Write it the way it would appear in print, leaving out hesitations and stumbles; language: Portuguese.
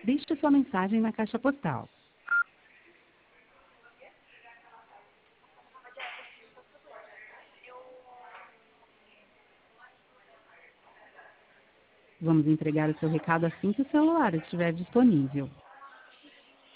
Deixe sua mensagem na caixa postal. Vamos entregar o seu recado assim que o celular estiver disponível.